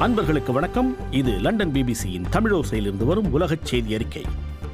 அன்பர்களுக்கு வணக்கம். இது லண்டன் பிபிசியின் தமிழோசையிலிருந்து வரும் உலகச் செய்தி அறிக்கை.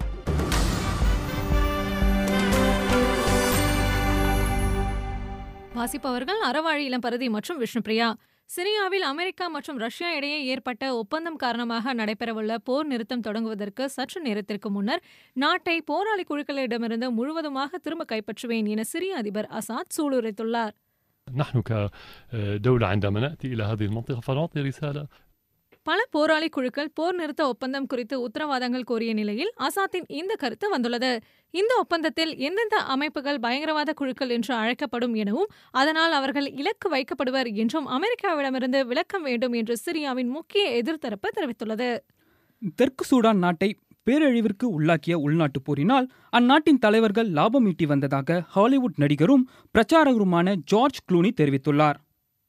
வாசிப்பவர்கள் அறவாழி இளம்பரதி மற்றும் விஷ்ணுபிரியா. சிரியாவில் அமெரிக்கா மற்றும் ரஷ்யா இடையே ஏற்பட்ட ஒப்பந்தம் காரணமாக நடைபெறவுள்ள போர் நிறுத்தம் தொடங்குவதற்கு சற்று நேரத்திற்கு முன்னர் நாட்டை போராளி குழுக்களிடமிருந்து முழுவதுமாக திரும்ப கைப்பற்றுவேன் என சிரிய அதிபர் அசாத் சூளுரைத்துள்ளார். نحن كدولة عندما نأتي إلى هذه المنطقة فنعطي رسالة. பல போராளி குழுக்கள் போர் நிறுத்த ஒப்பந்தம் குறித்து உத்தரவாதங்கள் கோரிய நிலையில் அசாத்தின் இந்த கருத்து வந்துள்ளது. இந்த ஒப்பந்தத்தில் எந்தெந்த அமைப்புகள் பயங்கரவாத குழுக்கள் என்று அழைக்கப்படும் எனவும் அதனால் அவர்கள் இலக்கு வைக்கப்படுவர் என்றும் அமெரிக்காவிடமிருந்து விளக்கம் வேண்டும் என்று சிரியாவின் முக்கிய எதிர்த்தரப்பு தெரிவித்துள்ளது. தெற்கு சூடான் நாட்டை பேரழிவிற்கு உள்ளாக்கிய உள்நாட்டுப் போரினால் அந்நாட்டின் தலைவர்கள் லாபம் ஈட்டி வந்ததாக ஹாலிவுட் நடிகரும் பிரச்சாரகருமான ஜார்ஜ் க்ளூனி தெரிவித்துள்ளார்.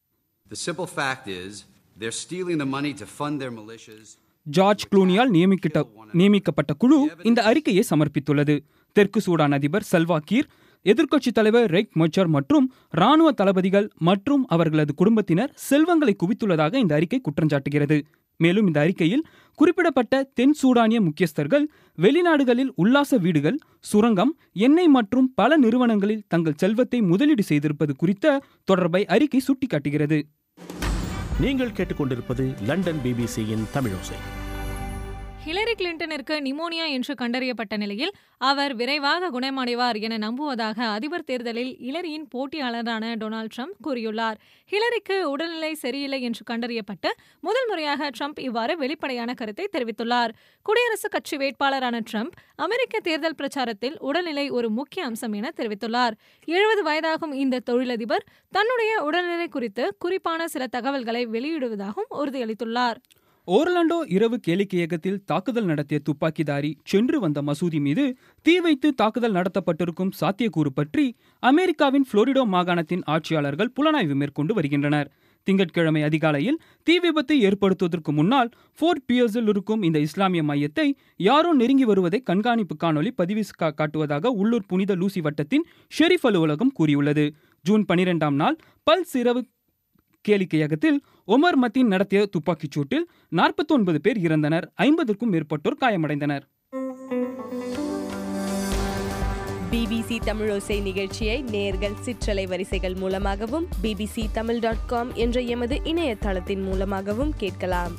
ஜார்ஜ் க்ளூனியால் நியமிக்கப்பட்ட குழு இந்த அறிக்கையை சமர்ப்பித்துள்ளது. தெற்கு சூடான் அதிபர் சல்வா கீர், எதிர்க்கட்சித் தலைவர் ரெக் மச்சர் மற்றும் இராணுவ தளபதிகள் மற்றும் அவர்களது குடும்பத்தினர் செல்வங்களை குவித்துள்ளதாக இந்த அறிக்கை குற்றஞ்சாட்டுகிறது. மேலும் இந்த அறிக்கையில் குறிப்பிடப்பட்ட தென் சூடானிய முக்கியஸ்தர்கள் வெளிநாடுகளில் உல்லாச வீடுகள், சுரங்கம், எண்ணெய் மற்றும் பல நிறுவனங்களில் தங்கள் செல்வத்தை முதலீடு செய்திருப்பது குறித்த தொடர்பை அறிக்கை சுட்டிக்காட்டுகிறது. நீங்கள் கேட்டுக்கொண்டிருப்பது லண்டன் பிபிசியின் தமிழோசை. ஹிலரி கிளின்டனிற்கு நிமோனியா என்று கண்டறியப்பட்ட நிலையில் அவர் விரைவாக குணமடைவார் என நம்புவதாக அதிபர் தேர்தலில் ஹிலரியின் போட்டியாளரான டொனால்ட் ட்ரம்ப் கூறியுள்ளார். ஹிலரிக்கு உடல்நிலை சரியில்லை என்று கண்டறியப்பட்டு முதல் முறையாக ட்ரம்ப் இவ்வாறு வெளிப்படையான கருத்தை தெரிவித்துள்ளார். குடியரசுக் கட்சி வேட்பாளரான ட்ரம்ப் அமெரிக்க தேர்தல் பிரச்சாரத்தில் உடல்நிலை ஒரு முக்கிய அம்சம் என தெரிவித்துள்ளார். 70 வயதாகும் இந்த தொழிலதிபர் தன்னுடைய உடல்நிலை குறித்து குறிப்பான சில தகவல்களை வெளியிடுவதாகவும் உறுதியளித்துள்ளார். ஓர்லாண்டோ இரவு கேளிக்கையகத்தில் தாக்குதல் நடத்திய துப்பாக்கிதாரி சென்று வந்த மசூதி மீது தீ வைத்து தாக்குதல் நடத்தப்பட்டிருக்கும் சாத்தியக்கூறு பற்றி அமெரிக்காவின் புளோரிடா மாகாணத்தின் ஆட்சியாளர்கள் புலனாய்வு மேற்கொண்டு வருகின்றனர். திங்கட்கிழமை அதிகாலையில் தீ விபத்தை ஏற்படுத்துவதற்கு முன்னால் ஃபோர்ட் பியர்ஸில் இருக்கும் இந்த இஸ்லாமிய மையத்தை யாரோ நெருங்கி வருவதை கண்காணிப்பு காணொலி பதிவு காட்டுவதாக உள்ளூர் புனித லூசி வட்டத்தின் ஷெரீஃப் அலுவலகம் கூறியுள்ளது. ஜூன் 12ஆம் நாள் பல்ஸ் இரவு கேளிக்கையகத்தில் ஒமர் மத்தீன் நடத்திய துப்பாக்கிச் சூட்டில் 49 பேர் இறந்தனர், 50க்கும் மேற்பட்டோர் காயமடைந்தனர். பிபிசி தமிழோசை நிகழ்ச்சியை நேயர்கள் சிற்றலை வரிசைகள் மூலமாகவும் bbctamil.com என்ற எமது இணையதளத்தின் மூலமாகவும் கேட்கலாம்.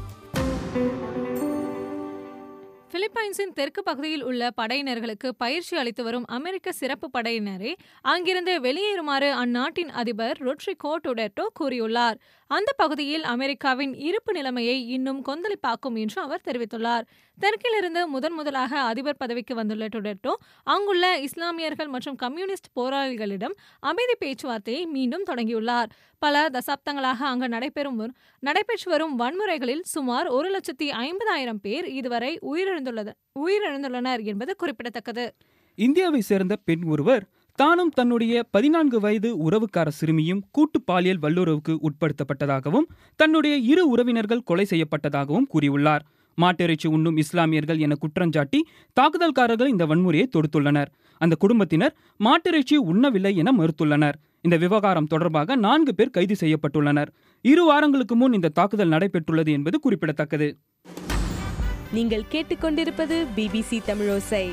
பிலிப்பைன்ஸின் தெற்கு பகுதியில் உள்ள படையினர்களுக்கு பயிற்சி அளித்து வரும் அமெரிக்க சிறப்பு படையினரை அங்கிருந்து வெளியேறுமாறு அந்நாட்டின் அதிபர் ரொட்ரிகோ டுடெர்டோ கூறியுள்ளார். அந்த பகுதியில் அமெரிக்காவின் இருப்பு நிலைமையை இன்னும் கொந்தளிப்பாக்கும் என்று அவர் தெரிவித்துள்ளார். தெற்கிலிருந்து முதலாக அதிபர் பதவிக்கு வந்துள்ள டுடெர்டோ அங்குள்ள இஸ்லாமியர்கள் மற்றும் கம்யூனிஸ்ட் போராளிகளிடம் அமைதி பேச்சுவார்த்தையை மீண்டும் தொடங்கியுள்ளார். பல தசாப்தங்களாக அங்கு நடைபெற்று வரும் வன்முறைகளில் சுமார் 1,50,000 பேர் இதுவரை உயிரிழந்துள்ளனர் என்பது குறிப்பிடத்தக்கது. இந்தியாவை சேர்ந்த பெண் ஒருவர் தானும் தன்னுடைய 14 வயது உறவுக்கார சிறுமியும் கூட்டு பாலியல் வல்லுறவுக்கு உட்படுத்தப்பட்டதாகவும் தன்னுடைய 2 உறவினர்கள் கொலை செய்யப்பட்டதாகவும் கூறியுள்ளார். மாட்டிறைச்சி உண்ணும் இஸ்லாமியர்கள் என குற்றஞ்சாட்டி தாக்குதல்காரர்கள் இந்த வன்முறையை தொடுத்துள்ளனர். அந்த குடும்பத்தினர் மாட்டிறைச்சி உண்ணவில்லை என மறுத்துள்ளனர். இந்த விவகாரம் தொடர்பாக 4 பேர் கைது செய்யப்பட்டுள்ளனர். 2 வாரங்களுக்கு முன் இந்த தாக்குதல் நடைபெற்றுள்ளது என்பது குறிப்பிடத்தக்கது. நீங்கள் கேட்டுக்கொண்டிருப்பது பிபிசி தமிழோசை.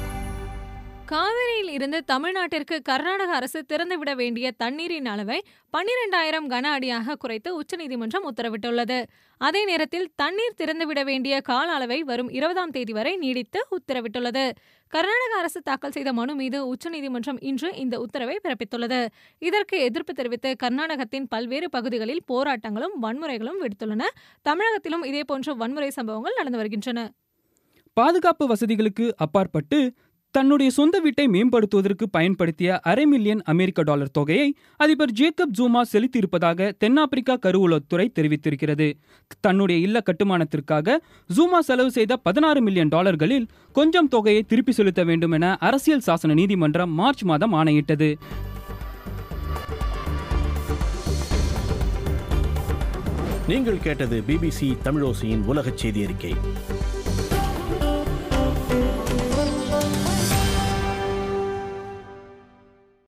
காவிரியில் இருந்து தமிழ்நாட்டிற்கு கர்நாடக அரசு திறந்துவிட வேண்டிய தண்ணீரின் அளவை 12,000 கன அடியாக குறைத்து உச்சநீதிமன்றம் உத்தரவிட்டுள்ளது. அதே நேரத்தில் தண்ணீர் திறந்துவிட வேண்டிய கால அளவை வரும் 20ஆம் தேதி வரை நீடித்து உத்தரவிட்டுள்ளது. கர்நாடக அரசு தாக்கல் செய்த மனு மீது உச்சநீதிமன்றம் இன்று இந்த உத்தரவை பிறப்பித்துள்ளது. இதற்கு எதிர்ப்பு தெரிவித்து கர்நாடகத்தின் பல்வேறு பகுதிகளில் போராட்டங்களும் வன்முறைகளும் வெடித்துள்ளன. தமிழகத்திலும் இதேபோன்ற வன்முறை சம்பவங்கள் நடந்து வருகின்றன. பாதுகாப்பு வசதிகளுக்கு அப்பாற்பட்டு தன்னுடைய சொந்த வீட்டை மேம்படுத்துவதற்கு பயன்படுத்திய $500 மில்லியன் அமெரிக்க தொகையை அதிபர் ஜேக்கப் ஜூமா செலுத்தியிருப்பதாக தென்னாப்பிரிக்கா கருவூலத்துறை தெரிவித்திருக்கிறது. தன்னுடைய இல்ல கட்டுமானத்திற்காக ஜூமா செலவு செய்த $16 மில்லியன் கொஞ்சம் தொகையை திருப்பி செலுத்த வேண்டும் என அரசியல் சாசன நீதிமன்றம் மார்ச் மாதம் ஆணையிட்டது. நீங்கள் கேட்டது பிபிசி தமிழோசையின் உலகச் செய்தி அறிக்கை.